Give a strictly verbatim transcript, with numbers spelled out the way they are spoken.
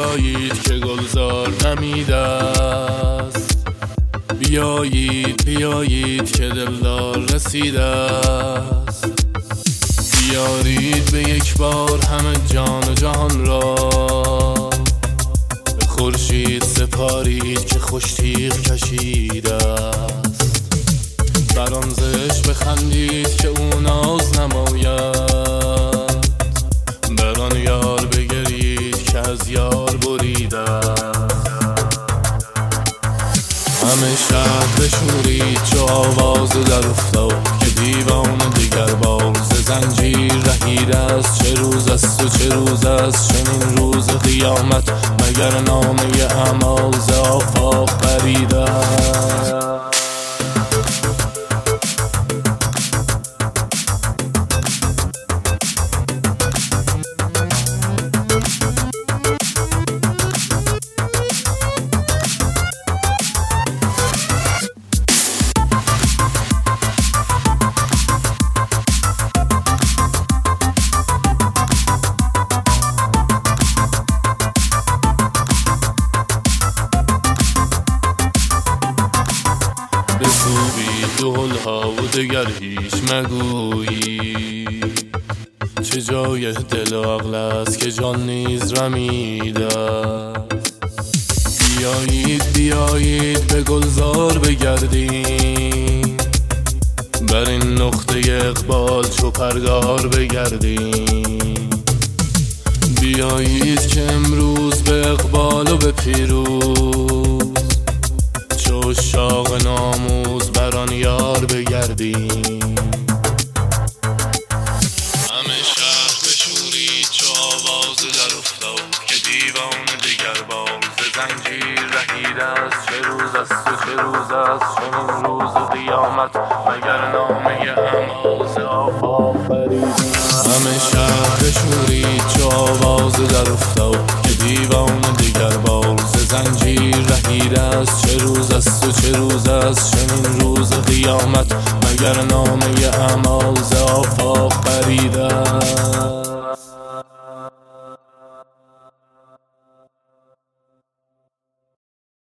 بیایید که گلزار نمیده است، بیایید بیایید که دلدار رسیده است. بیارید به یک بار همه جان و جهان را، به خورشید سپارید که خوش تیغ کشیده است. بر آن زشت بخندید که او ناز نماید، بر آن یار بگرید که از یار بریده است. همه شهر بشورید چو آواز در افتاد، که دیوان دیگر بار ز زنجیر رهیده است. چه روز است و چه روز است چنین روز قیامت، مگر نامه اعمال ز آفاق پریده است. بسوبید دولها و دگر هیچ مگویی، چه جای دل و عقل است که جان نیز رمیده است. بیایید بیایید به گلزار بگردیم، بر این نقطه اقبال چو پرگار بگردیم. بیایید که امروز به اقبال و به پیروز، چو عشاق ناموز بر آن یار بگردیم. همه شهر بشورید چو آواز در افتاد، که دیوان دیگر بار ز زنجیر رهیده است. چه روز است و چه روز است چنین روز قیامت، مگر نامه اعمال ز آفاق پریده است. همه شهر بشورید چو آواز در افتاد، که دیوان دیگر بار ز زنجیر رهیده است. چه روز است و چه روز است چنین روز قیامت، مگر نامه اعمال ز آفاق پریده است.